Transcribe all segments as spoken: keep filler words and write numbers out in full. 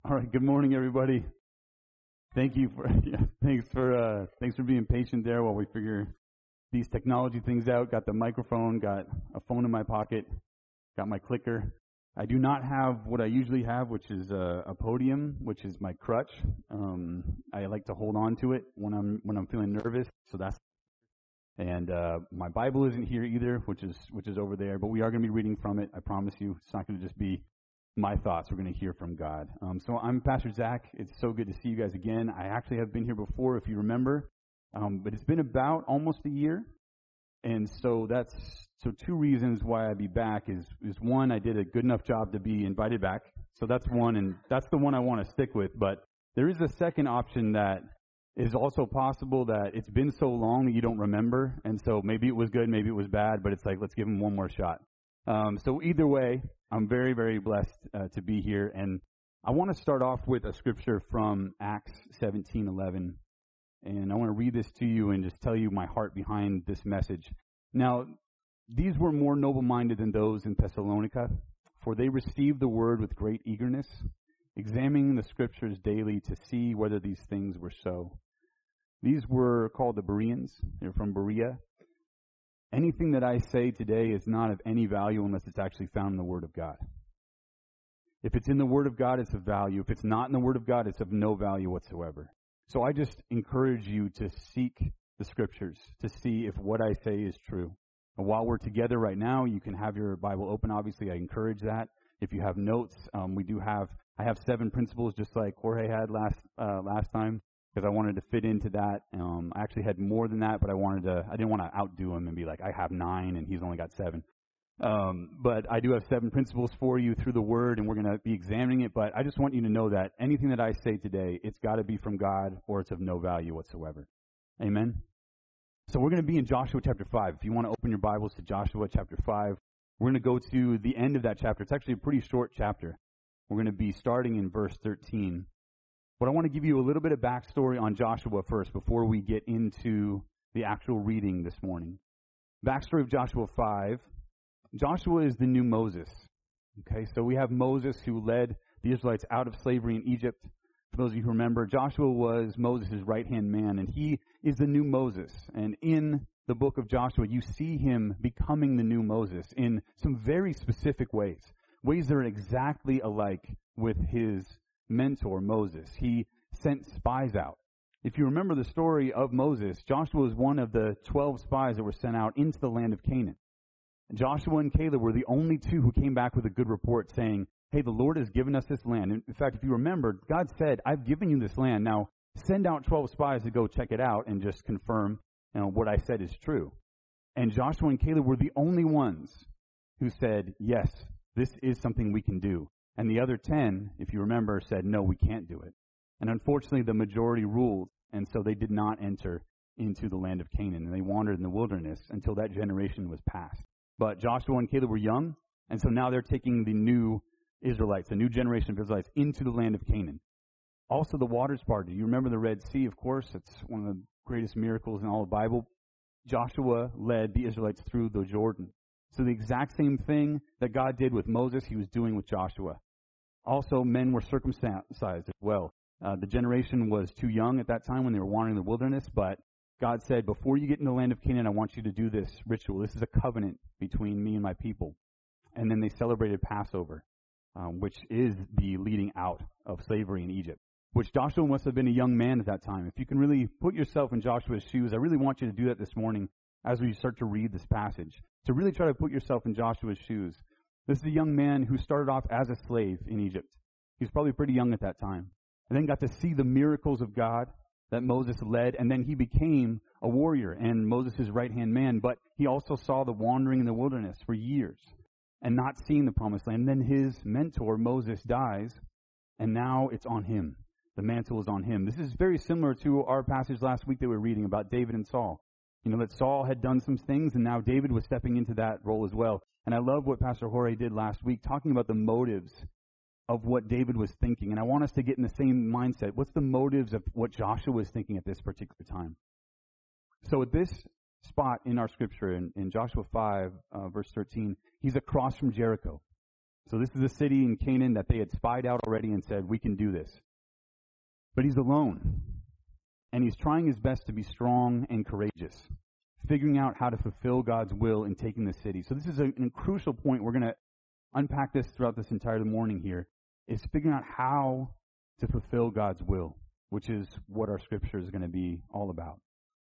All right. Good morning, everybody. Thank you for yeah, thanks for uh, thanks for being patient there while we figure these technology things out. Got the microphone, got a phone in my pocket, got my clicker. I do not have what I usually have, which is a, a podium, which is my crutch. Um, I like to hold on to it when I'm when I'm feeling nervous. So that's and uh, my Bible isn't here either, which is which is over there. But we are going to be reading from it. I promise you, it's not going to just be my thoughts. We're going to hear from God. Um, so I'm Pastor Zach. It's so good to see you guys again. I actually have been here before, if you remember, um, but it's been about almost a year, and so that's so two reasons why I'd be back is is one, I did a good enough job to be invited back, so that's one, and that's the one I want to stick with. But there is a second option that is also possible, that it's been so long that you don't remember, and so maybe it was good, maybe it was bad, but it's like, let's give him one more shot. Um, so either way, I'm very, very blessed uh, to be here, and I want to start off with a scripture from Acts seventeen eleven, and I want to read this to you and just tell you my heart behind this message. Now, these were more noble-minded than those in Thessalonica, for they received the word with great eagerness, examining the scriptures daily to see whether these things were so. These were called the Bereans. They're from Berea. Anything that I say today is not of any value unless it's actually found in the Word of God. If it's in the Word of God, it's of value. If it's not in the Word of God, it's of no value whatsoever. So I just encourage you to seek the Scriptures to see if what I say is true. And while we're together right now, you can have your Bible open. Obviously, I encourage that. If you have notes, um, we do have, I have seven principles just like Jorge had last uh, last time, because I wanted to fit into that. Um, I actually had more than that, but I wanted to, I didn't want to outdo him and be like, I have nine and he's only got seven. Um, but I do have seven principles for you through the Word, and we're going to be examining it. But I just want you to know that anything that I say today, it's got to be from God or it's of no value whatsoever. Amen? So we're going to be in Joshua chapter five. If you want to open your Bibles to Joshua chapter five, we're going to go to the end of that chapter. It's actually a pretty short chapter. We're going to be starting in verse thirteen. But I want to give you a little bit of backstory on Joshua first before we get into the actual reading this morning. Backstory of Joshua five. Joshua is the new Moses. Okay, so we have Moses who led the Israelites out of slavery in Egypt. For those of you who remember, Joshua was Moses' right-hand man, and he is the new Moses. And in the book of Joshua, you see him becoming the new Moses in some very specific ways, ways that are exactly alike with his mentor, Moses. He sent spies out. If you remember the story of Moses, Joshua was one of the twelve spies that were sent out into the land of Canaan. Joshua and Caleb were the only two who came back with a good report saying, hey, the Lord has given us this land. In fact, if you remember, God said, I've given you this land. Now, send out twelve spies to go check it out and just confirm, you know, what I said is true. And Joshua and Caleb were the only ones who said, yes, this is something we can do. And the other ten, if you remember, said, no, we can't do it. And unfortunately, the majority ruled, and so they did not enter into the land of Canaan. And they wandered in the wilderness until that generation was past. But Joshua and Caleb were young, and so now they're taking the new Israelites, the new generation of Israelites, into the land of Canaan. Also, the waters parted. You remember the Red Sea, of course. It's one of the greatest miracles in all the Bible. Joshua led the Israelites through the Jordan. So the exact same thing that God did with Moses, he was doing with Joshua. Also, men were circumcised as well. Uh, the generation was too young at that time when they were wandering the wilderness, but God said, before you get in the land of Canaan, I want you to do this ritual. This is a covenant between me and my people. And then they celebrated Passover, um, which is the leading out of slavery in Egypt, which Joshua must have been a young man at that time. If you can really put yourself in Joshua's shoes, I really want you to do that this morning as we start to read this passage, to really try to put yourself in Joshua's shoes. This is a young man who started off as a slave in Egypt. He was probably pretty young at that time. And then got to see the miracles of God that Moses led, and then he became a warrior and Moses' right-hand man, but he also saw the wandering in the wilderness for years and not seeing the promised land. And then his mentor, Moses, dies, and now it's on him. The mantle is on him. This is very similar to our passage last week that we were reading about David and Saul. You know, that Saul had done some things, and now David was stepping into that role as well. And I love what Pastor Jorge did last week, talking about the motives of what David was thinking. And I want us to get in the same mindset. What's the motives of what Joshua was thinking at this particular time? So at this spot in our scripture, in, in Joshua five, uh, verse thirteen, he's across from Jericho. So this is a city in Canaan that they had spied out already and said, we can do this. But he's alone. And he's trying his best to be strong and courageous, figuring out how to fulfill God's will in taking the city. So this is a, a crucial point. We're going to unpack this throughout this entire morning here, is figuring out how to fulfill God's will, which is what our scripture is going to be all about.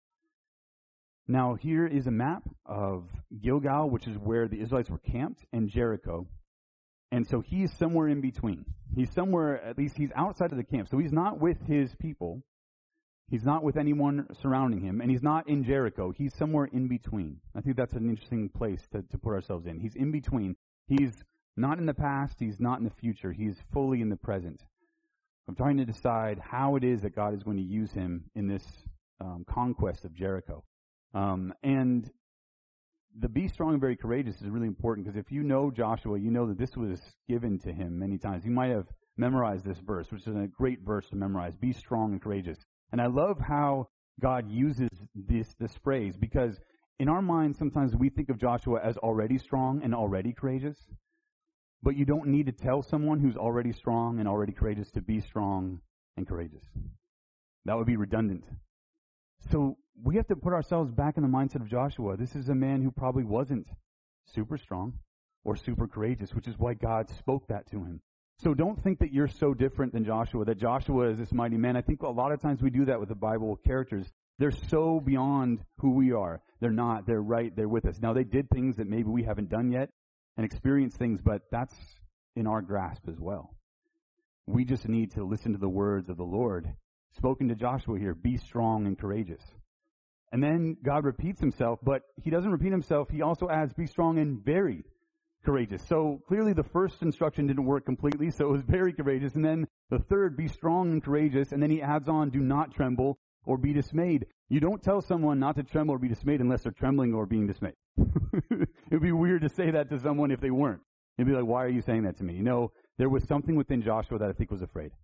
Now, here is a map of Gilgal, which is where the Israelites were camped, and Jericho. And so he's somewhere in between. He's somewhere, at least he's outside of the camp. So he's not with his people. He's not with anyone surrounding him. And he's not in Jericho. He's somewhere in between. I think that's an interesting place to, to put ourselves in. He's in between. He's not in the past. He's not in the future. He's fully in the present. I'm trying to decide how it is that God is going to use him in this um, conquest of Jericho. Um, and the be strong and very courageous is really important, because if you know Joshua, you know that this was given to him many times. You might have memorized this verse, which is a great verse to memorize. Be strong and courageous. And I love how God uses this, this phrase, because in our minds, sometimes we think of Joshua as already strong and already courageous. But you don't need to tell someone who's already strong and already courageous to be strong and courageous. That would be redundant. So we have to put ourselves back in the mindset of Joshua. This is a man who probably wasn't super strong or super courageous, which is why God spoke that to him. So don't think that you're so different than Joshua, that Joshua is this mighty man. I think a lot of times we do that with the Bible characters. They're so beyond who we are. They're not. They're right there with us. Now, they did things that maybe we haven't done yet and experienced things, but that's in our grasp as well. We just need to listen to the words of the Lord spoken to Joshua here. Be strong and courageous. And then God repeats himself, but he doesn't repeat himself. He also adds, be strong and very courageous. So clearly the first instruction didn't work completely, so it was very courageous. And then the third, be strong and courageous. And then he adds on, do not tremble or be dismayed. You don't tell someone not to tremble or be dismayed unless they're trembling or being dismayed. It would be weird to say that to someone if they weren't. They'd be like, why are you saying that to me? You know, there was something within Joshua that I think was afraid.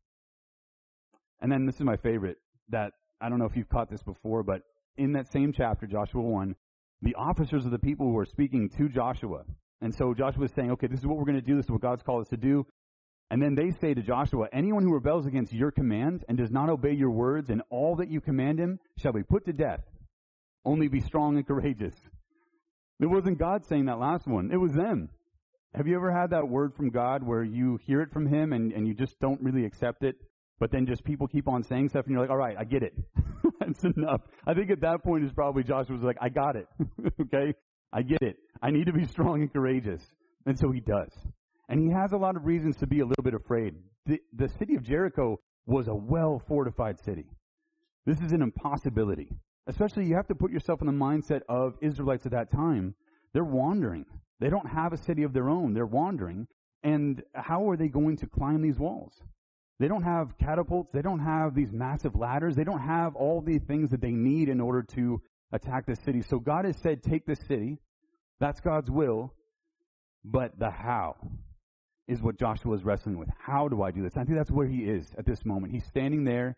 And then this is my favorite, that I don't know if you've caught this before, but in that same chapter, Joshua one, the officers of the people who are speaking to Joshua. And so Joshua is saying, okay, this is what we're going to do. This is what God's called us to do. And then they say to Joshua, anyone who rebels against your command and does not obey your words and all that you command him shall be put to death. Only be strong and courageous. It wasn't God saying that last one. It was them. Have you ever had that word from God where you hear it from him and, and you just don't really accept it, but then just people keep on saying stuff and you're like, all right, I get it. That's enough. I think at that point is probably Joshua's like, I got it. Okay? I get it. I need to be strong and courageous. And so he does. And he has a lot of reasons to be a little bit afraid. The, the city of Jericho was a well-fortified city. This is an impossibility. Especially you have to put yourself in the mindset of Israelites at that time. They're wandering. They don't have a city of their own. They're wandering. And how are they going to climb these walls? They don't have catapults. They don't have these massive ladders. They don't have all the things that they need in order to attack the city. So God has said, take this city. That's God's will. But the how is what Joshua is wrestling with. How do I do this? I think that's where he is at this moment. He's standing there,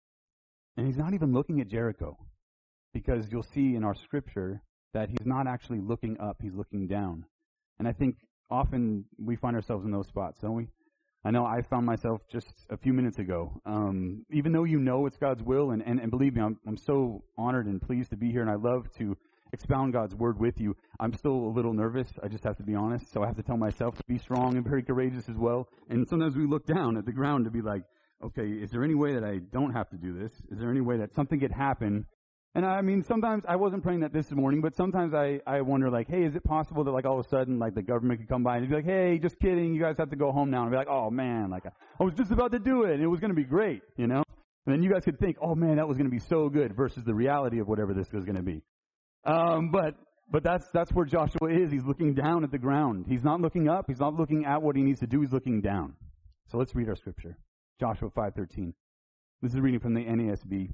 and he's not even looking at Jericho, because you'll see in our scripture that he's not actually looking up. He's looking down. And I think often we find ourselves in those spots, don't we? I know I found myself just a few minutes ago. Um, even though you know it's God's will, and, and, and believe me, I'm, I'm so honored and pleased to be here, and I love to expound God's word with you. I'm still a little nervous. I just have to be honest. So I have to tell myself to be strong and very courageous as well. And sometimes we look down at the ground to be like, okay, is there any way that I don't have to do this? Is there any way that something could happen? And I mean, sometimes I wasn't praying that this morning, but sometimes I, I wonder, like, hey, is it possible that, like, all of a sudden, like, the government could come by and be like, hey, just kidding, you guys have to go home now. And I'd be like, oh, man, like, I was just about to do it, and it was going to be great, you know? And then you guys could think, oh, man, that was going to be so good, versus the reality of whatever this was going to be. Um, but but that's that's where Joshua is. He's looking down at the ground. He's not looking up. He's not looking at what he needs to do. He's looking down. So let's read our scripture. Joshua five thirteen. This is reading from the N A S B.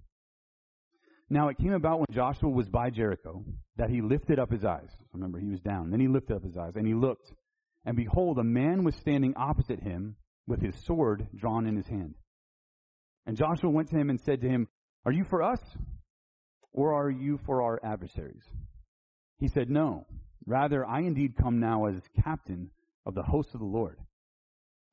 Now it came about when Joshua was by Jericho that he lifted up his eyes. Remember, he was down. Then he lifted up his eyes, and he looked, and behold, a man was standing opposite him with his sword drawn in his hand. And Joshua went to him and said to him, are you for us, or are you for our adversaries? He said, no. Rather, I indeed come now as captain of the host of the Lord.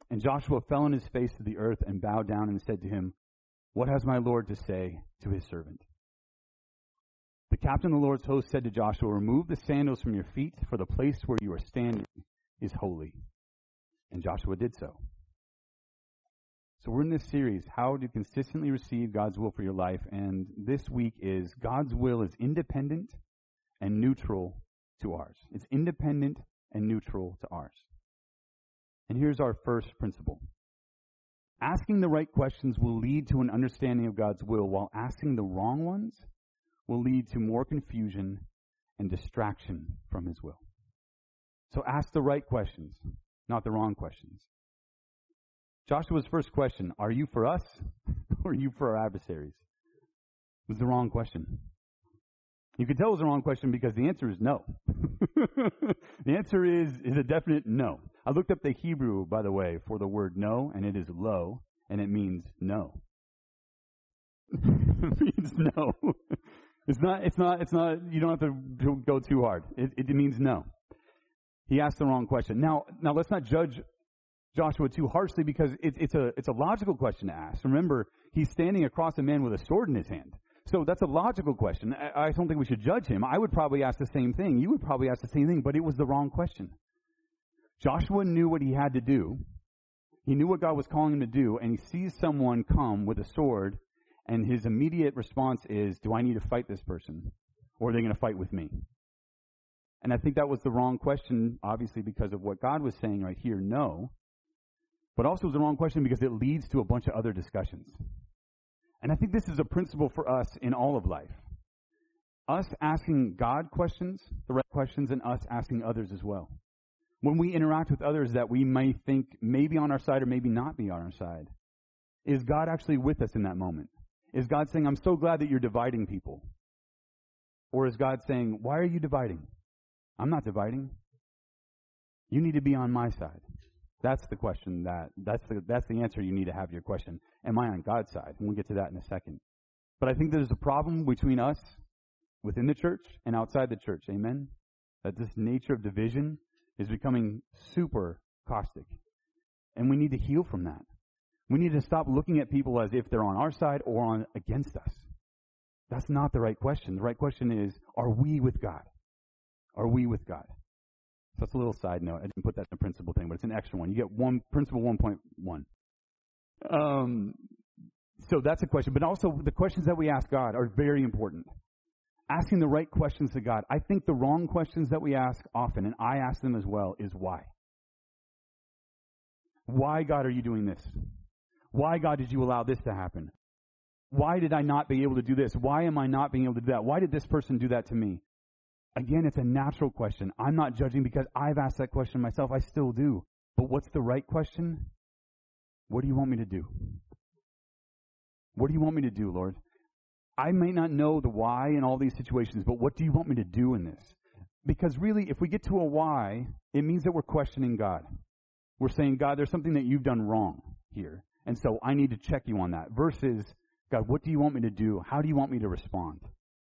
And Joshua fell on his face to the earth and bowed down and said to him, "What has my Lord to say to his servant?" The captain of the Lord's host said to Joshua, "Remove the sandals from your feet, for the place where you are standing is holy." And Joshua did so. So we're in this series, how to consistently receive God's will for your life. And this week is God's will is independent and neutral to ours. It's independent and neutral to ours. And here's our first principle. Asking the right questions will lead to an understanding of God's will, while asking the wrong ones will lead to more confusion and distraction from his will. So ask the right questions, not the wrong questions. Joshua's first question, are you for us or are you for our adversaries? It was the wrong question. You could tell it was the wrong question because the answer is no. The answer is, is a definite no. I looked up the Hebrew, by the way, for the word no, and it is lo, and it means no. It means no. It's not, it's not, it's not, you don't have to go too hard. It, it means no. He asked the wrong question. Now, now let's not judge Joshua too harshly because it, it's a, it's a logical question to ask. Remember, he's standing across a man with a sword in his hand. So that's a logical question. I, I don't think we should judge him. I would probably ask the same thing. You would probably ask the same thing, but it was the wrong question. Joshua knew what he had to do. He knew what God was calling him to do, and he sees someone come with a sword, and his immediate response is, do I need to fight this person? Or are they going to fight with me? And I think that was the wrong question, obviously, because of what God was saying right here, no. But also it was the wrong question because it leads to a bunch of other discussions. And I think this is a principle for us in all of life. Us asking God questions, the right questions, and us asking others as well. When we interact with others that we may think may be on our side or maybe not be on our side, is God actually with us in that moment? Is God saying, I'm so glad that you're dividing people? Or is God saying, why are you dividing? I'm not dividing. You need to be on my side. That's the question that, that's the, that's the answer you need to have to your question. Am I on God's side? And we'll get to that in a second. But I think there's a problem between us within the church and outside the church. Amen? That this nature of division is becoming super caustic. And we need to heal from that. We need to stop looking at people as if they're on our side or on against us. That's not the right question. The right question is, are we with God? Are we with God? So that's a little side note. I didn't put that in the principle thing, but it's an extra one. You get one principle one point one. Um, so that's a question. But also the questions that we ask God are very important. Asking the right questions to God. I think the wrong questions that we ask often, and I ask them as well, is why? Why, God, are you doing this? Why, God, did you allow this to happen? Why did I not be able to do this? Why am I not being able to do that? Why did this person do that to me? Again, it's a natural question. I'm not judging because I've asked that question myself. I still do. But what's the right question? What do you want me to do? What do you want me to do, Lord? I may not know the why in all these situations, but what do you want me to do in this? Because really, if we get to a why, it means that we're questioning God. We're saying, God, there's something that you've done wrong here. And so I need to check you on that. Versus, God, what do you want me to do? How do you want me to respond?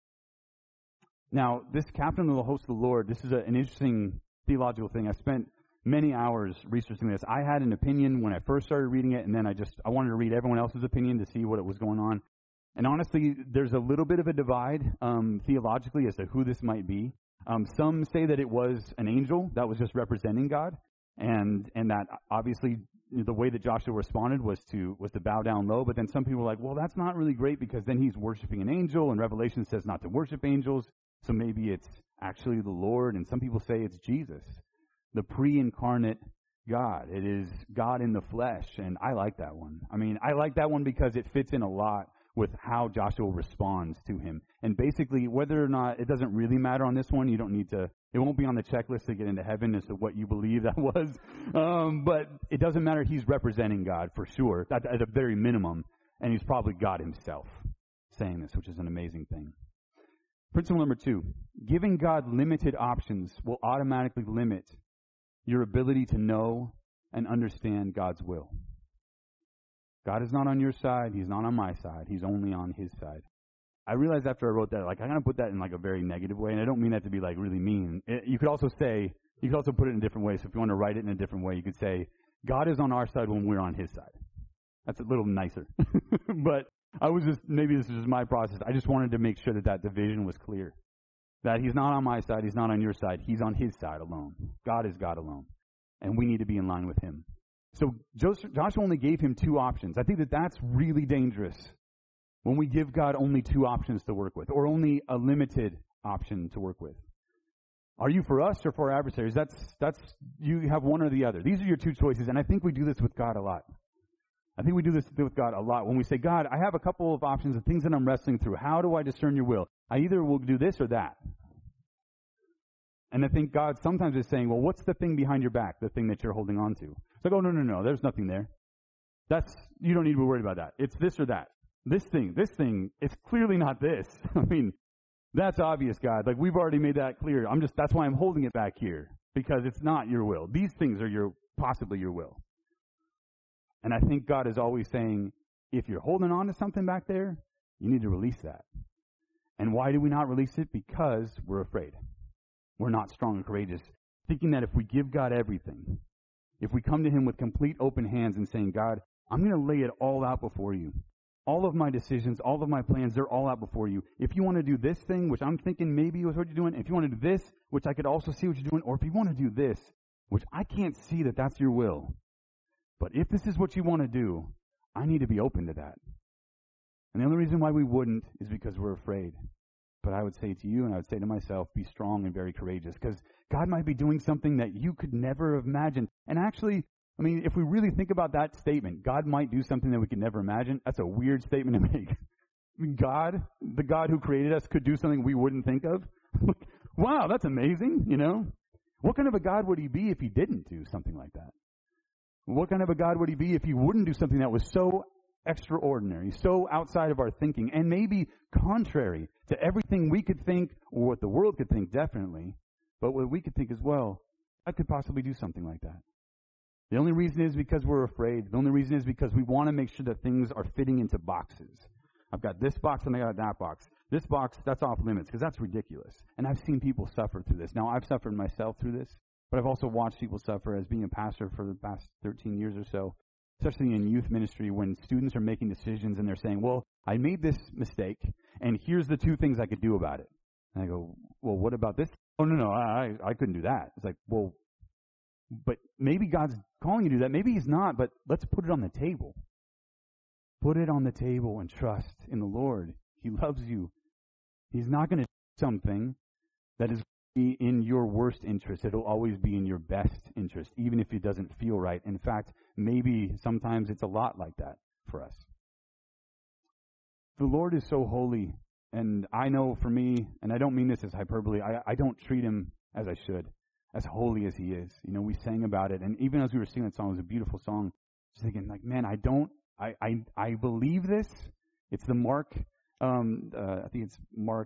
Now, this captain of the host of the Lord, this is a, an interesting theological thing. I spent many hours researching this. I had an opinion when I first started reading it, and then I just, I wanted to read everyone else's opinion to see what it was going on. And honestly, there's a little bit of a divide um, theologically as to who this might be. Um, some say that it was an angel that was just representing God, and and that obviously the way that Joshua responded was to was to bow down low. But then some people were like, well, that's not really great because then he's worshiping an angel, and Revelation says not to worship angels. So maybe it's actually the Lord, and some people say it's Jesus, the pre-incarnate God. It is God in the flesh, and I like that one. I mean, I like that one because it fits in a lot with how Joshua responds to him. And basically, whether or not, it doesn't really matter on this one. You don't need to, it won't be on the checklist to get into heaven as to what you believe that was. Um, but it doesn't matter. He's representing God for sure, at, at a very minimum. And he's probably God himself saying this, which is an amazing thing. Principle number two, giving God limited options will automatically limit your ability to know and understand God's will. God is not on your side. He's not on my side. He's only on his side. I realized after I wrote that, like, I'm going to put that in like a very negative way, and I don't mean that to be like really mean. It, you could also say, you could also put it in a different way. So if you want to write it in a different way, you could say, God is on our side when we're on his side. That's a little nicer. But I was just, maybe this is just my process. I just wanted to make sure that that division was clear. That he's not on my side, he's not on your side. He's on his side alone. God is God alone. And we need to be in line with him. So Joshua only gave him two options. I think that that's really dangerous when we give God only two options to work with, or only a limited option to work with. Are you for us or for our adversaries? That's, that's, you have one or the other. These are your two choices, and I think we do this with God a lot. I think we do this with God a lot. When we say, God, I have a couple of options of things that I'm wrestling through. How do I discern your will? I either will do this or that. And I think God sometimes is saying, well, what's the thing behind your back, the thing that you're holding on to? It's like, oh, no, no, no, there's nothing there. That's, you don't need to be worried about that. It's this or that. This thing, this thing, it's clearly not this. I mean, that's obvious, God. Like, we've already made that clear. I'm just, that's why I'm holding it back here, because it's not your will. These things are your, possibly your will. And I think God is always saying, if you're holding on to something back there, you need to release that. And why do we not release it? Because we're afraid. We're not strong and courageous. Thinking that if we give God everything, if we come to him with complete open hands and saying, God, I'm going to lay it all out before you. All of my decisions, all of my plans, they're all out before you. If you want to do this thing, which I'm thinking maybe was what you're doing, if you want to do this, which I could also see what you're doing, or if you want to do this, which I can't see that that's your will, but if this is what you want to do, I need to be open to that. And the only reason why we wouldn't is because we're afraid. But I would say to you, and I would say to myself, be strong and very courageous, because God might be doing something that you could never have imagined. And actually, I mean, if we really think about that statement, God might do something that we could never imagine, that's a weird statement to make. I mean, God, the God who created us, could do something we wouldn't think of. Wow, that's amazing, you know? What kind of a God would he be if he didn't do something like that? What kind of a God would he be if he wouldn't do something that was so extraordinary, so outside of our thinking, and maybe contrary to everything we could think, or what the world could think, definitely, but what we could think as well? I could possibly do something like that. The only reason is because we're afraid. The only reason is because we want to make sure that things are fitting into boxes. I've got this box and I got that box. This box, that's off limits, because that's ridiculous. And I've seen people suffer through this. Now, I've suffered myself through this, but I've also watched people suffer as being a pastor for the past thirteen years or so, especially in youth ministry, when students are making decisions and they're saying, well, I made this mistake, and here's the two things I could do about it. And I go, well, what about this? Oh, no, no, I, I couldn't do that. It's like, well, but maybe God's calling you to do that. Maybe he's not, but let's put it on the table. Put it on the table and trust in the Lord. He loves you. He's not going to do something that is in your worst interest. It'll always be in your best interest, even if it doesn't feel right. In fact, maybe sometimes it's a lot like that for us. The Lord is so holy, and I know for me, and I don't mean this as hyperbole, I, I don't treat him as I should, as holy as he is. You know, we sang about it, and even as we were singing that song, it was a beautiful song. Just thinking, like, man, I don't, I, I, I believe this. It's the Mark, um, uh, I think it's Mark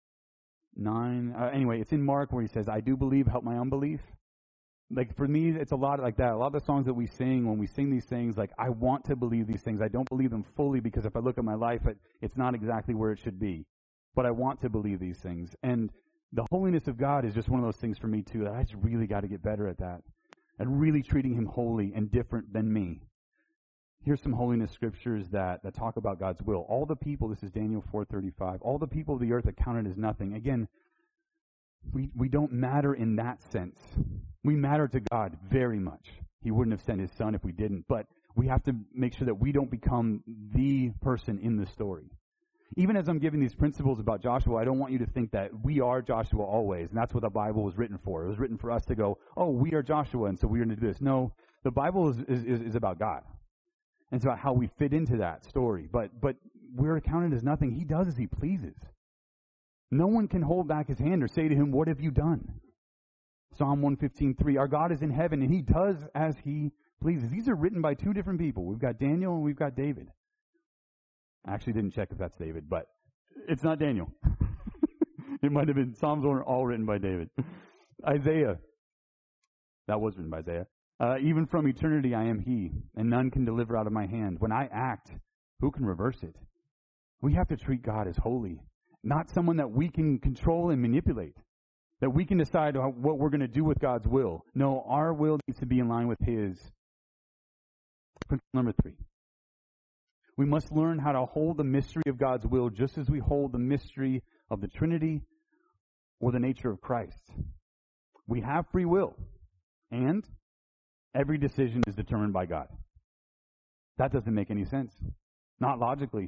nine. Uh, anyway, it's in Mark where he says, I do believe, help my unbelief. Like, for me, it's a lot like that. A lot of the songs that we sing, when we sing these things, like, I want to believe these things. I don't believe them fully, because if I look at my life, it, it's not exactly where it should be. But I want to believe these things. And the holiness of God is just one of those things for me, too, that I just really got to get better at that. And really treating him holy and different than me. Here's some holiness scriptures that, that talk about God's will. All the people, this is Daniel four thirty-five, all the people of the earth are counted as nothing. Again, we, we don't matter in that sense. We matter to God very much. He wouldn't have sent his son if we didn't. But we have to make sure that we don't become the person in the story. Even as I'm giving these principles about Joshua, I don't want you to think that we are Joshua always, and that's what the Bible was written for. It was written for us to go, oh, we are Joshua, and so we're going to do this. No, the Bible is, is, is about God. And it's about how we fit into that story. But but we're accounted as nothing. He does as he pleases. No one can hold back his hand or say to him, what have you done? Psalm one fifteen three, our God is in heaven, and he does as he pleases. These are written by two different people. We've got Daniel and we've got David. I actually didn't check if that's David, but it's not Daniel. It might have been. Psalms were all written by David. Isaiah. That was written by Isaiah. Uh, even from eternity I am he, and none can deliver out of my hand. When I act, who can reverse it? We have to treat God as holy, not someone that we can control and manipulate, that we can decide what we're going to do with God's will. No, our will needs to be in line with his. Principle number three. We must learn how to hold the mystery of God's will just as we hold the mystery of the Trinity or the nature of Christ. We have free will, and every decision is determined by God. That doesn't make any sense. Not logically.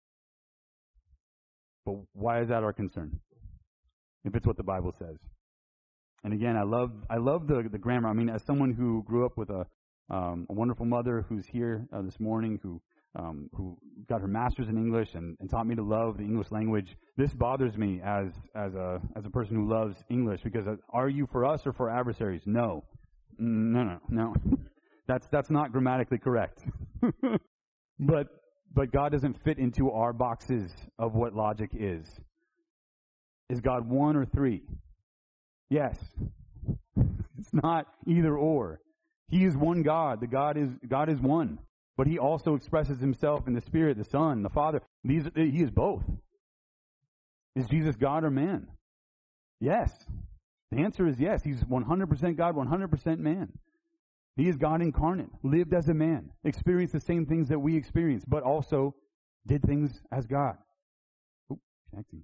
But why is that our concern? If it's what the Bible says. And again, I love I love the, the grammar. I mean, as someone who grew up with a, um, a wonderful mother who's here uh, this morning, who um, who got her master's in English and, and taught me to love the English language, this bothers me as as a as a person who loves English, because uh, are you for us or for adversaries? No, no, no, no. That's that's not grammatically correct. but but God doesn't fit into our boxes of what logic is. Is God one or three? Yes. It's not either or. He is one God. The God is God is one. But he also expresses himself in the Spirit, the Son, the Father. These he is both. Is Jesus God or man? Yes. The answer is yes. He's one hundred percent God, one hundred percent man. He is God incarnate, lived as a man, experienced the same things that we experience, but also did things as God. Oh, connecting.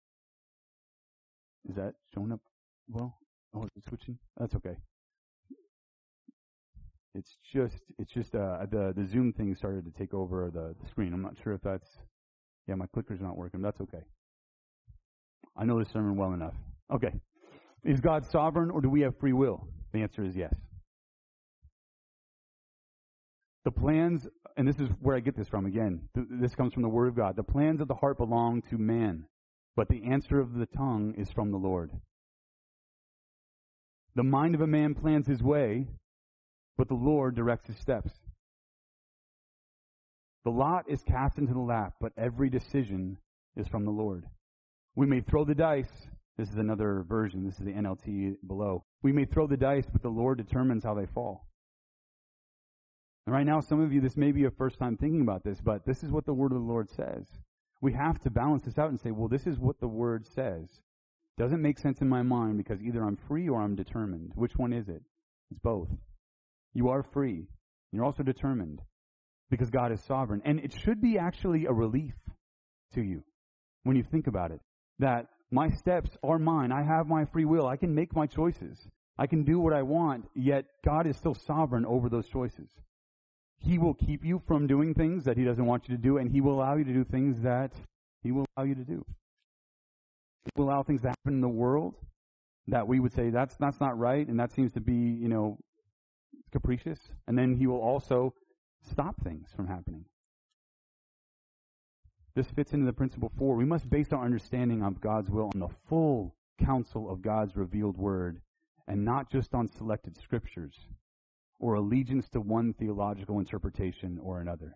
Is that showing up well? Oh, is it switching? That's okay. It's just, it's just uh, the the Zoom thing started to take over the, the screen. I'm not sure if that's, yeah, my clicker's not working. That's okay. I know this sermon well enough. Okay. Is God sovereign or do we have free will? The answer is yes. The plans, and this is where I get this from again, th- this comes from the Word of God. The plans of the heart belong to man, but the answer of the tongue is from the Lord. The mind of a man plans his way, but the Lord directs his steps. The lot is cast into the lap, but every decision is from the Lord. We may throw the dice. This is another version. This is the N L T below. We may throw the dice, but the Lord determines how they fall. And right now, some of you, this may be your first time thinking about this, but this is what the Word of the Lord says. We have to balance this out and say, well, this is what the Word says. Doesn't make sense in my mind because either I'm free or I'm determined. Which one is it? It's both. You are free. You're also determined because God is sovereign. And it should be actually a relief to you when you think about it, that my steps are mine. I have my free will. I can make my choices. I can do what I want, yet God is still sovereign over those choices. He will keep you from doing things that he doesn't want you to do, and he will allow you to do things that he will allow you to do. He will allow things to happen in the world that we would say that's that's not right, and that seems to be, you know, capricious. And then he will also stop things from happening. This fits into the principle four. We must base our understanding of God's will on the full counsel of God's revealed word, and not just on selected scriptures or allegiance to one theological interpretation or another.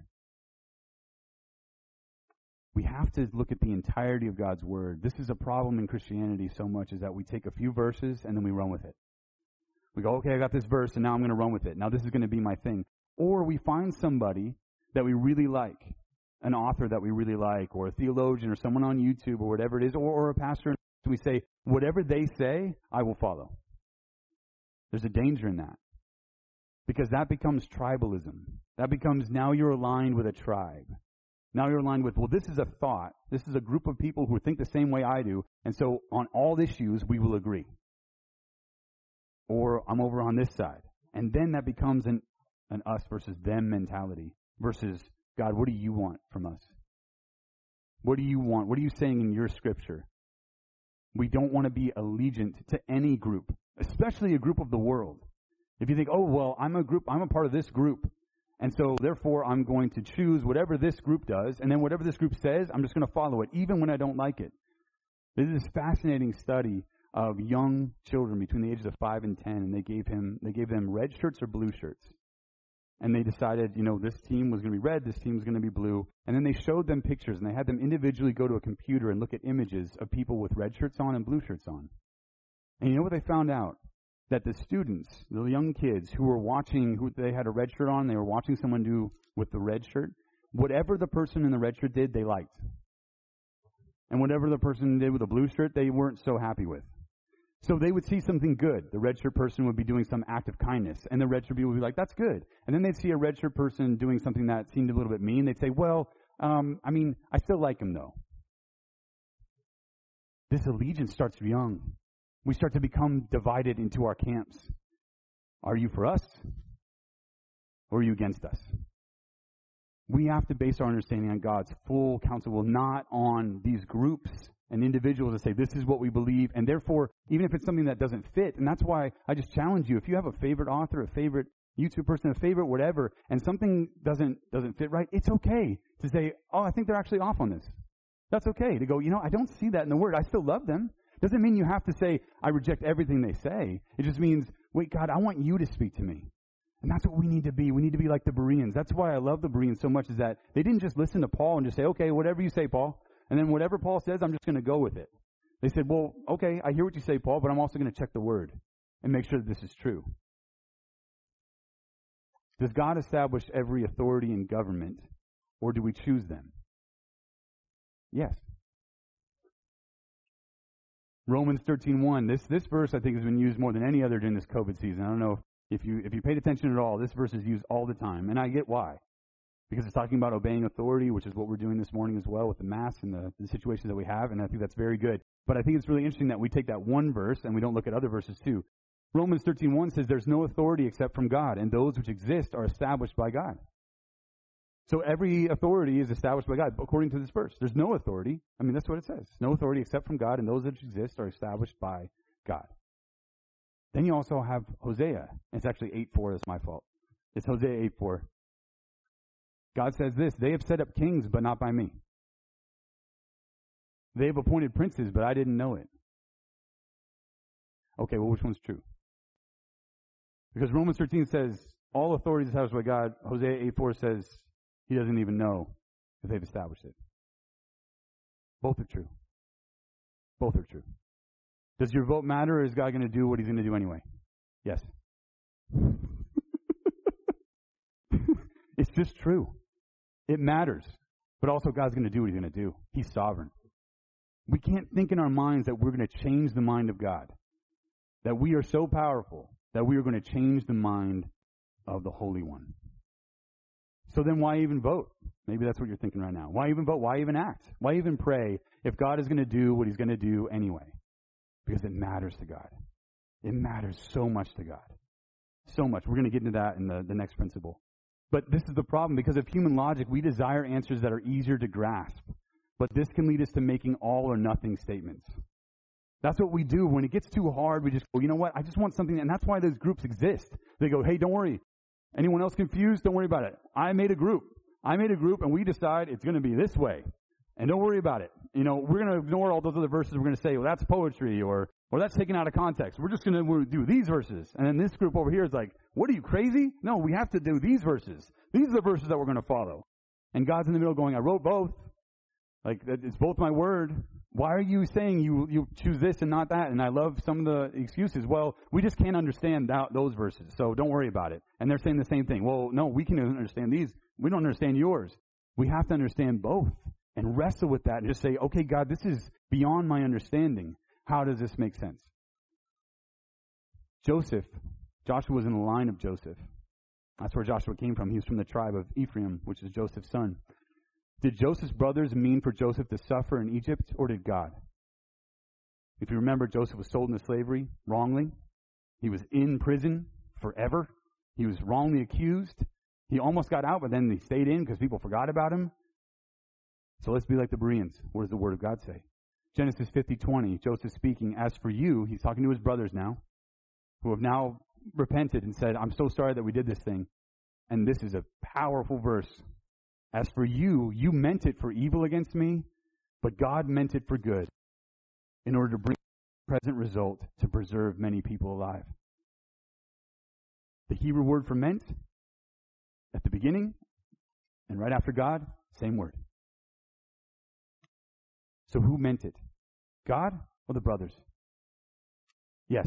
We have to look at the entirety of God's Word. This is a problem in Christianity so much, is that we take a few verses and then we run with it. We go, okay, I got this verse and now I'm going to run with it. Now this is going to be my thing. Or we find somebody that we really like, an author that we really like, or a theologian or someone on YouTube or whatever it is, or, or a pastor, and we say, whatever they say, I will follow. There's a danger in that. Because that becomes tribalism. That becomes now you're aligned with a tribe. Now you're aligned with, well, this is a thought. This is a group of people who think the same way I do. And so on all issues, we will agree. Or I'm over on this side. And then that becomes an, an us versus them mentality. Versus, God, what do you want from us? What do you want? What are you saying in your scripture? We don't want to be allegiant to any group, especially a group of the world. If you think, oh, well, I'm a group, I'm a part of this group, and so therefore I'm going to choose whatever this group does, and then whatever this group says, I'm just going to follow it, even when I don't like it. This is a fascinating study of young children between the ages of five and ten, and they gave him, they gave them red shirts or blue shirts. And they decided, you know, this team was going to be red, this team was going to be blue, and then they showed them pictures, and they had them individually go to a computer and look at images of people with red shirts on and blue shirts on. And you know what they found out? That the students, the young kids who were watching, who they had a red shirt on, they were watching someone do with the red shirt, whatever the person in the red shirt did, they liked. And whatever the person did with the blue shirt, they weren't so happy with. So they would see something good. The red shirt person would be doing some act of kindness, and the red shirt people would be like, that's good. And then they'd see a red shirt person doing something that seemed a little bit mean. They'd say, well, um, I mean, I still like him, though. This allegiance starts young. We start to become divided into our camps. Are you for us, or are you against us? We have to base our understanding on God's full counsel, not on these groups and individuals that say, this is what we believe, and therefore, even if it's something that doesn't fit, and that's why I just challenge you, if you have a favorite author, a favorite YouTube person, a favorite whatever, and something doesn't doesn't fit right, it's okay to say, oh, I think they're actually off on this. That's okay to go, you know, I don't see that in the Word. I still love them. Doesn't mean you have to say, I reject everything they say. It just means, wait, God, I want you to speak to me. And that's what we need to be. We need to be like the Bereans. That's why I love the Bereans so much, is that they didn't just listen to Paul and just say, okay, whatever you say, Paul. And then whatever Paul says, I'm just going to go with it. They said, well, okay, I hear what you say, Paul, but I'm also going to check the Word and make sure that this is true. Does God establish every authority in government, or do we choose them? Yes. Romans thirteen one. This this verse I think has been used more than any other during this COVID season. I don't know if you if you paid attention at all. This verse is used all the time, and I get why. Because it's talking about obeying authority, which is what we're doing this morning as well with the Mass and the, the situations that we have, and I think that's very good. But I think it's really interesting that we take that one verse and we don't look at other verses too. Romans thirteen one says there's no authority except from God, and those which exist are established by God. So every authority is established by God, according to this verse. There's no authority. I mean, that's what it says. No authority except from God, and those that exist are established by God. Then you also have Hosea. It's actually eight four. That's my fault. It's Hosea eight four. God says this, they have set up kings, but not by me. They have appointed princes, but I didn't know it. Okay, well, which one's true? Because Romans thirteen says, all authority is established by God. Hosea eight four says, he doesn't even know if they've established it. Both are true. Both are true. Does your vote matter, or is God going to do what he's going to do anyway? Yes. It's just true. It matters. But also God's going to do what he's going to do. He's sovereign. We can't think in our minds that we're going to change the mind of God. That we are so powerful that we are going to change the mind of the Holy One. So then why even vote? Maybe that's what you're thinking right now. Why even vote? Why even act? Why even pray if God is going to do what he's going to do anyway? Because it matters to God. It matters so much to God. So much. We're going to get into that in the, the next principle. But this is the problem. Because of human logic, we desire answers that are easier to grasp. But this can lead us to making all or nothing statements. That's what we do. When it gets too hard, we just go, you know what? I just want something. And that's why those groups exist. They go, hey, don't worry. Anyone else confused? Don't worry about it. I made a group. I made a group, and we decide it's going to be this way. And don't worry about it. You know, we're going to ignore all those other verses. We're going to say, well, that's poetry, or or that's taken out of context. We're just going to do these verses. And then this group over here is like, what are you, crazy? No, we have to do these verses. These are the verses that we're going to follow. And God's in the middle going, I wrote both. Like, it's both my word. Why are you saying you, you choose this and not that? And I love some of the excuses. Well, we just can't understand that, those verses, so don't worry about it. And they're saying the same thing. Well, no, we can understand these. We don't understand yours. We have to understand both and wrestle with that and just say, okay, God, this is beyond my understanding. How does this make sense? Joseph, Joshua was in the line of Joseph. That's where Joshua came from. He was from the tribe of Ephraim, which is Joseph's son. Did Joseph's brothers mean for Joseph to suffer in Egypt, or did God? If you remember, Joseph was sold into slavery wrongly. He was in prison forever. He was wrongly accused. He almost got out, but then he stayed in because people forgot about him. So let's be like the Bereans. What does the Word of God say? Genesis fifty twenty, Joseph speaking, as for you, he's talking to his brothers now, who have now repented and said, I'm so sorry that we did this thing. And this is a powerful verse. As for you, you meant it for evil against me, but God meant it for good, in order to bring the present result to preserve many people alive. The Hebrew word for meant, at the beginning, and right after God, same word. So who meant it? God or the brothers? Yes.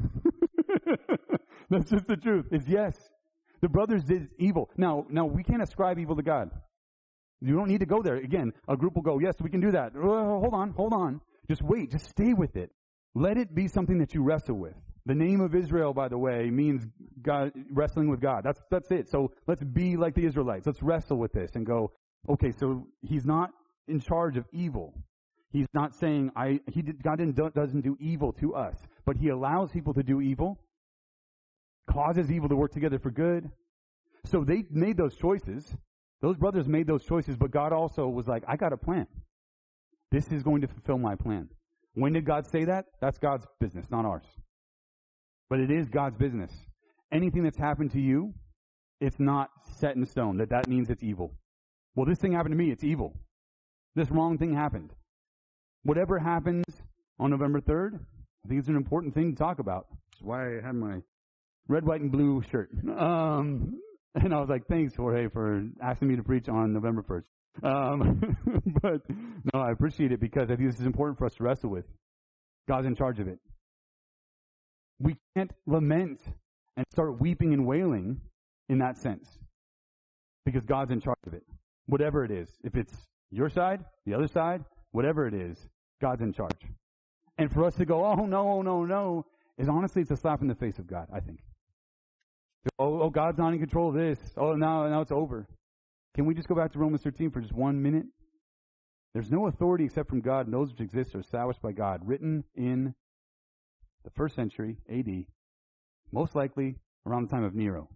That's just the truth. It's yes. The brothers did evil. Now, now we can't ascribe evil to God. You don't need to go there. Again, a group will go, yes, we can do that. Oh, hold on, hold on. Just wait. Just stay with it. let it be something that you wrestle with. The name of Israel, by the way, means God, wrestling with God. That's that's it. So let's be like the Israelites. Let's wrestle with this and go, okay, so he's not in charge of evil. He's not saying I. He did, God didn't, doesn't do evil to us, but He allows people to do evil, causes evil to work together for good. So they made those choices. Those brothers made those choices, but God also was like, I got a plan. This is going to fulfill my plan. When did God say that? That's God's business, not ours. But it is God's business. Anything that's happened to you, it's not set in stone that that means it's evil. Well, this thing happened to me, it's evil. This wrong thing happened. Whatever happens on November third, I think it's an important thing to talk about. That's why I had my red, white, and blue shirt. Um, and I was like, thanks, Jorge, for asking me to preach on November first. Um, but, no, I appreciate it because I think this is important for us to wrestle with. God's in charge of it. We can't lament and start weeping and wailing in that sense because God's in charge of it. Whatever it is. If it's your side, the other side, whatever it is, God's in charge. And for us to go, oh, no, no, no, is honestly, it's a slap in the face of God, I think. Oh, oh God's not in control of this. Oh, now, now it's over. Can we just go back to Romans thirteen for just one minute? There's no authority except from God, and those which exist are established by God, written in the first century A D, most likely around the time of Nero.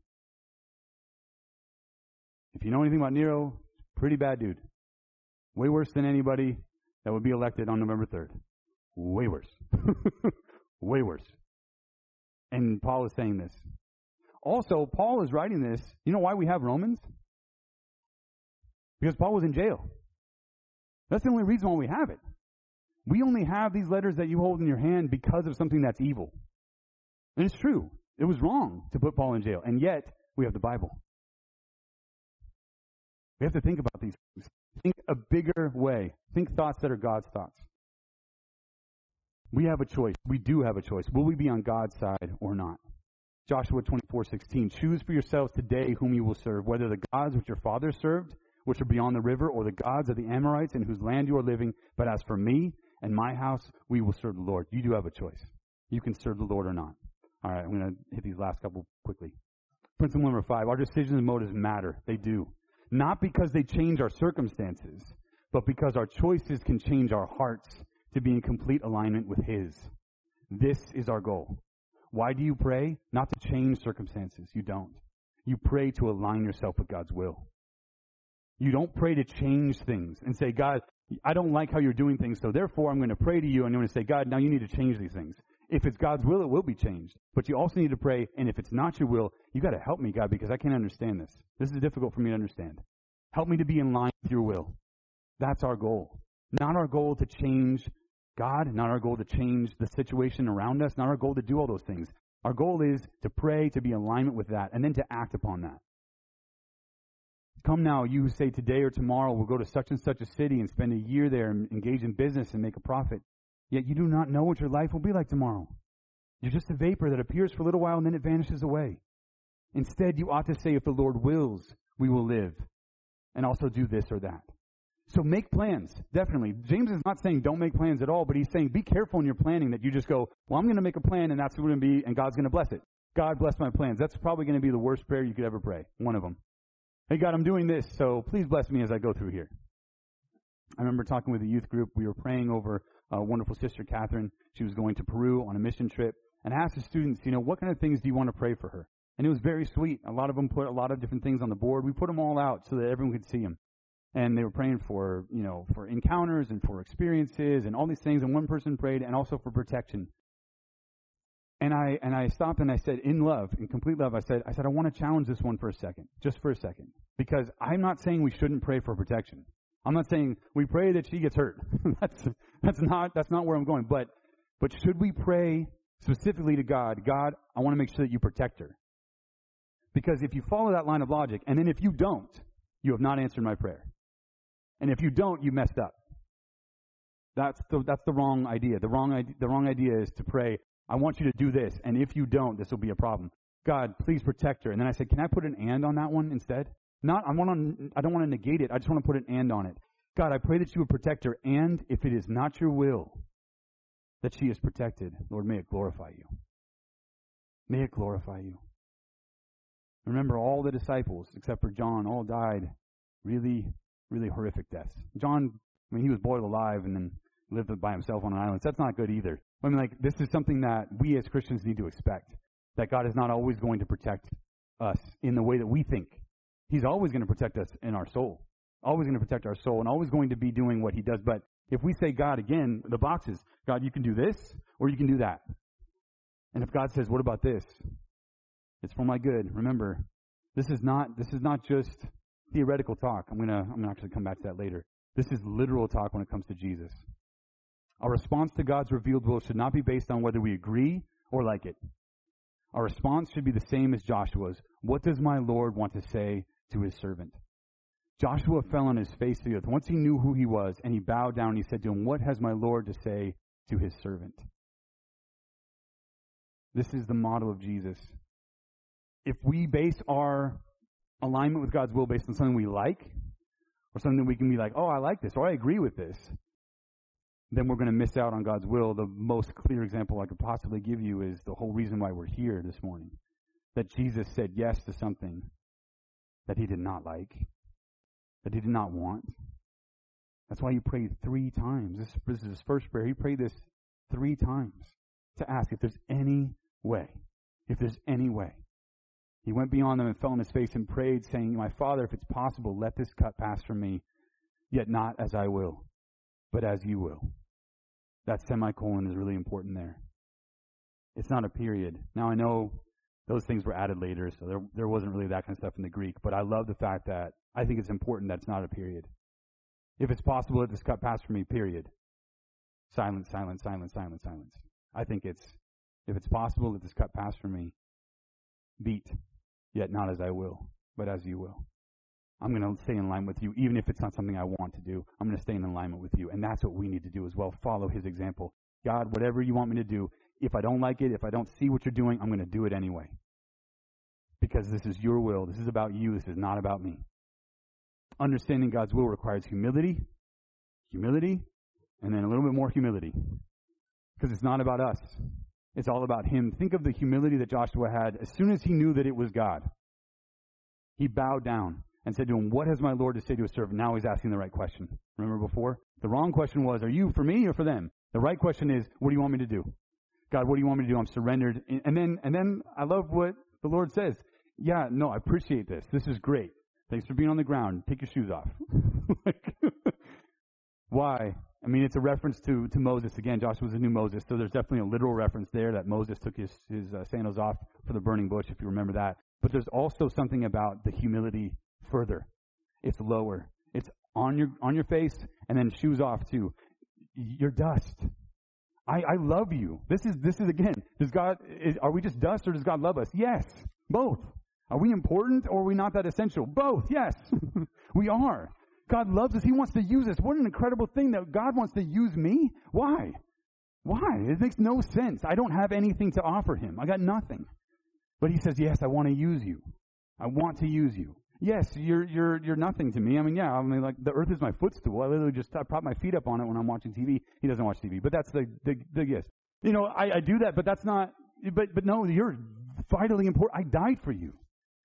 If you know anything about Nero, pretty bad dude. Way worse than anybody that would be elected on November third. Way worse. Way worse. And Paul is saying this. Also, Paul is writing this. You know why we have Romans? Because Paul was in jail. That's the only reason why we have it. We only have these letters that you hold in your hand because of something that's evil. And it's true. It was wrong to put Paul in jail. And yet, we have the Bible. We have to think about these things. Think a bigger way. Think thoughts that are God's thoughts. We have a choice. We do have a choice. Will we be on God's side or not? Joshua twenty-four sixteen. Choose for yourselves today whom you will serve, whether the gods which your fathers served, which are beyond the river, or the gods of the Amorites in whose land you are living. But as for me and my house, we will serve the Lord. You do have a choice. You can serve the Lord or not. All right, I'm going to hit these last couple quickly. Principle number five, our decisions and motives matter. They do. Not because they change our circumstances, but because our choices can change our hearts to be in complete alignment with His. This is our goal. Why do you pray? Not to change circumstances. You don't. You pray to align yourself with God's will. You don't pray to change things and say, God, I don't like how you're doing things, so therefore I'm going to pray to you and I'm going to say, God, now you need to change these things. If it's God's will, it will be changed. But you also need to pray, and if it's not your will, you got to help me, God, because I can't understand this. This is difficult for me to understand. Help me to be in line with your will. That's our goal. Not our goal to change God, not our goal to change the situation around us, not our goal to do all those things. Our goal is to pray, to be in alignment with that, and then to act upon that. Come now, you who say today or tomorrow we'll go to such and such a city and spend a year there and engage in business and make a profit. Yet you do not know what your life will be like tomorrow. You're just a vapor that appears for a little while and then it vanishes away. Instead, you ought to say, if the Lord wills, we will live, and also do this or that. So make plans, definitely. James is not saying don't make plans at all, but he's saying be careful in your planning that you just go, well, I'm going to make a plan and that's what it's going to be, and God's going to bless it. God bless my plans. That's probably going to be the worst prayer you could ever pray, one of them. Hey, God, I'm doing this, so please bless me as I go through here. I remember talking with a youth group. We were praying over a wonderful sister, Catherine. She was going to Peru on a mission trip. And I asked the students, you know, what kind of things do you want to pray for her? And it was very sweet. A lot of them put a lot of different things on the board. We put them all out so that everyone could see them. And they were praying for, you know, for encounters and for experiences and all these things. And one person prayed and also for protection. And I and I stopped and I said, in love, in complete love, I said, I said, I want to challenge this one for a second, just for a second. Because I'm not saying we shouldn't pray for protection. I'm not saying we pray that she gets hurt. that's that's not that's not where I'm going. But but should we pray specifically to God, God, I want to make sure that you protect her. Because if you follow that line of logic, and then if you don't, you have not answered my prayer. And if you don't, you messed up. That's the that's the wrong idea. The wrong idea, the wrong idea is to pray, I want you to do this, and if you don't, this will be a problem. God, please protect her. And then I said, can I put an and on that one instead? Not, I want to, I don't want to negate it. I just want to put an and on it. God, I pray that you would protect her, and if it is not your will, that she is protected. Lord, may it glorify you. May it glorify you. Remember, all the disciples, except for John, all died really, really horrific deaths. John, I mean, he was boiled alive and then lived by himself on an island. So that's not good either. I mean, like, this is something that we as Christians need to expect, that God is not always going to protect us in the way that we think. He's always going to protect us in our soul, always going to protect our soul, and always going to be doing what he does. But if we say, God, again, the boxes, God, you can do this or you can do that. And if God says, what about this? It's for my good. Remember, this is not this is not just theoretical talk. I'm gonna I'm gonna actually come back to that later. This is literal talk when it comes to Jesus. Our response to God's revealed will should not be based on whether we agree or like it. Our response should be the same as Joshua's. What does my Lord want to say to his servant? Joshua fell on his face to the earth once he knew who he was, and he bowed down and he said to him, what has my Lord to say to his servant? This is the model of Jesus. If we base our alignment with God's will based on something we like, or something we can be like, oh, I like this, or I agree with this, then we're going to miss out on God's will. The most clear example I could possibly give you is the whole reason why we're here this morning. That Jesus said yes to something that he did not like, that he did not want. That's why he prayed three times. This, this is his first prayer. He prayed this three times to ask if there's any way, if there's any way. He went beyond them and fell on his face and prayed, saying, my Father, if it's possible, let this cup pass from me, yet not as I will, but as you will. That semicolon is really important there. It's not a period. Now, I know those things were added later, so there, there wasn't really that kind of stuff in the Greek, but I love the fact that I think it's important that it's not a period. If it's possible, let this cup pass from me, period. Silence, silence, silence, silence, silence. I think it's, if it's possible, let this cup pass from me, beat, yet not as I will, but as you will. I'm going to stay in line with you, even if it's not something I want to do. I'm going to stay in alignment with you, and that's what we need to do as well. Follow his example. God, whatever you want me to do, if I don't like it, if I don't see what you're doing, I'm going to do it anyway. Because this is your will. This is about you. This is not about me. Understanding God's will requires humility, humility, and then a little bit more humility. Because it's not about us. It's all about him. Think of the humility that Joshua had as soon as he knew that it was God. He bowed down and said to him, what has my Lord to say to his servant? Now he's asking the right question. Remember before? The wrong question was, are you for me or for them? The right question is, what do you want me to do? God, what do you want me to do? I'm surrendered. And then, and then I love what the Lord says. Yeah, no, I appreciate this. This is great. Thanks for being on the ground. Take your shoes off. Like, why? I mean, it's a reference to, to Moses. Again, Joshua was a new Moses, so there's definitely a literal reference there that Moses took his, his uh, sandals off for the burning bush, if you remember that. But there's also something about the humility further. It's lower. It's on your on your face, and then shoes off too. You're dust. I, I love you. This is this is again. Does God? Is, are we just dust, or does God love us? Yes, both. Are we important, or are we not that essential? Both. Yes, we are. God loves us. He wants to use us. What an incredible thing that God wants to use me. Why? Why? It makes no sense. I don't have anything to offer him. I got nothing. But he says, yes, I want to use you. I want to use you. Yes, you're you're you're nothing to me. I mean, yeah, I mean, like, the earth is my footstool. I literally just I prop my feet up on it when I'm watching T V. He doesn't watch T V, but that's the the, the yes. You know, I, I do that, but that's not. But but no, you're vitally important. I died for you.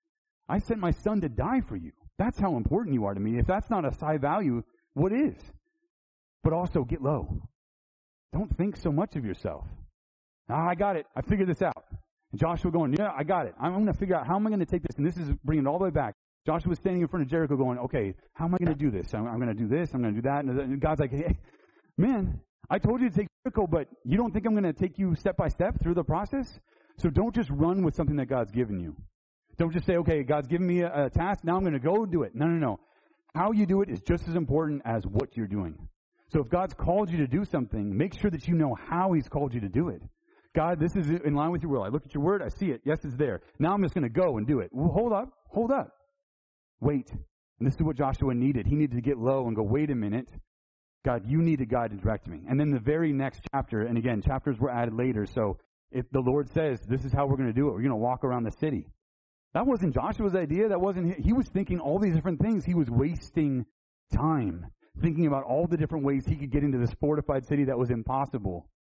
I sent my son to die for you. That's how important you are to me. If that's not a high value, what is? But also, get low. Don't think so much of yourself. Ah, I got it. I figured this out. And Joshua going, yeah, I got it. I'm going to figure out how am I going to take this. And this is bringing it all the way back. Joshua was standing in front of Jericho going, okay, how am I going to do this? I'm, I'm going to do this. I'm going to do that. And God's like, hey, man, I told you to take Jericho, but you don't think I'm going to take you step by step through the process? So don't just run with something that God's given you. Don't just say, okay, God's given me a, a task. Now I'm going to go do it. No, no, no. How you do it is just as important as what you're doing. So if God's called you to do something, make sure that you know how he's called you to do it. God, this is in line with your will. I look at your word. I see it. Yes, it's there. Now I'm just going to go and do it. Well, hold up. Hold up. Wait. And this is what Joshua needed. He needed to get low and go, wait a minute. God, you need a guide to direct me. And then the very next chapter, and again, chapters were added later. So if the Lord says, this is how we're going to do it. We're going to walk around the city. That wasn't Joshua's idea. That wasn't, he was thinking all these different things. He was wasting time thinking about all the different ways he could get into this fortified city that was impossible.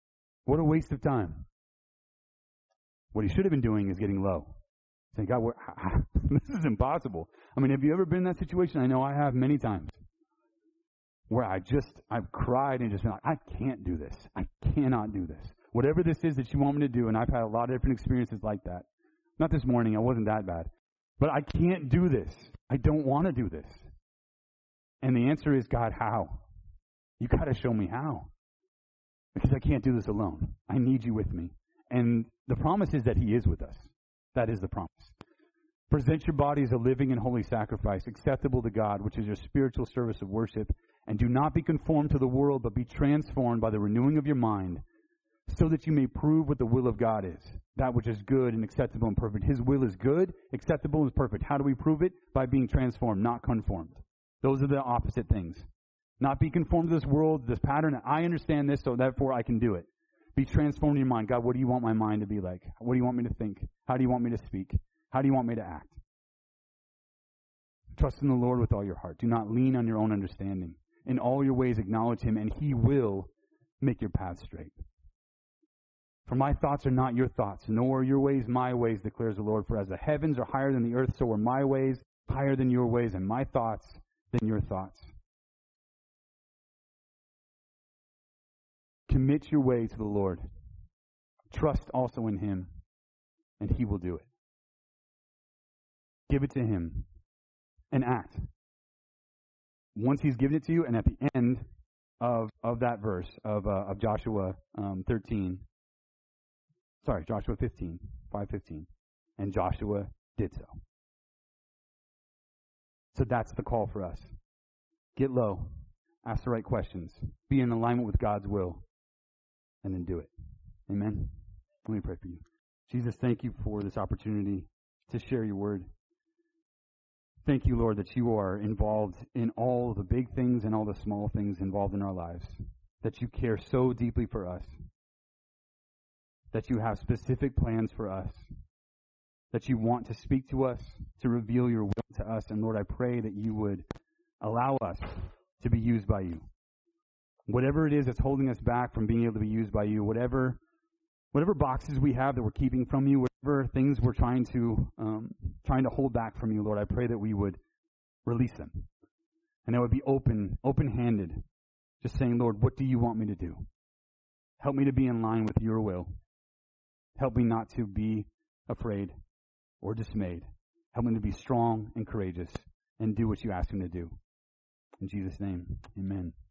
What a waste of time. What he should have been doing is getting low. Saying, God, we're, this is impossible. I mean, have you ever been in that situation? I know I have many times. Where I just, I've cried and just been like, I can't do this. I cannot do this. Whatever this is that you want me to do, and I've had a lot of different experiences like that. Not this morning, I wasn't that bad. But I can't do this. I don't want to do this. And the answer is, God, how? You got to show me how. Because I can't do this alone. I need you with me. And the promise is that he is with us. That is the promise. Present your body as a living and holy sacrifice, acceptable to God, which is your spiritual service of worship. And do not be conformed to the world, but be transformed by the renewing of your mind, so that you may prove what the will of God is, that which is good and acceptable and perfect. His will is good, acceptable, and perfect. How do we prove it? By being transformed, not conformed. Those are the opposite things. Not be conformed to this world, this pattern. I understand this, so therefore I can do it. Be transformed in your mind. God, what do you want my mind to be like? What do you want me to think? How do you want me to speak? How do you want me to act? Trust in the Lord with all your heart. Do not lean on your own understanding. In all your ways acknowledge him, and he will make your path straight. For my thoughts are not your thoughts, nor are your ways my ways, declares the Lord. For as the heavens are higher than the earth, so are my ways higher than your ways, and my thoughts than your thoughts. Commit your way to the Lord. Trust also in him, and he will do it. Give it to him and act. Once he's given it to you, and at the end of of that verse of uh, of Joshua um, thirteen, sorry, Joshua fifteen, five fifteen, and Joshua did so. So that's the call for us. Get low, ask the right questions, be in alignment with God's will, and then do it. Amen. Let me pray for you. Jesus, thank you for this opportunity to share your word. Thank you, Lord, that you are involved in all the big things and all the small things involved in our lives, that you care so deeply for us, that you have specific plans for us, that you want to speak to us, to reveal your will to us. And Lord, I pray that you would allow us to be used by you. Whatever it is that's holding us back from being able to be used by you, whatever whatever boxes we have that we're keeping from you, whatever things we're trying to um, trying to hold back from you, Lord, I pray that we would release them. And that would be open, open-handed, just saying, Lord, what do you want me to do? Help me to be in line with your will. Help me not to be afraid or dismayed. Help me to be strong and courageous and do what you ask me to do. In Jesus' name, amen.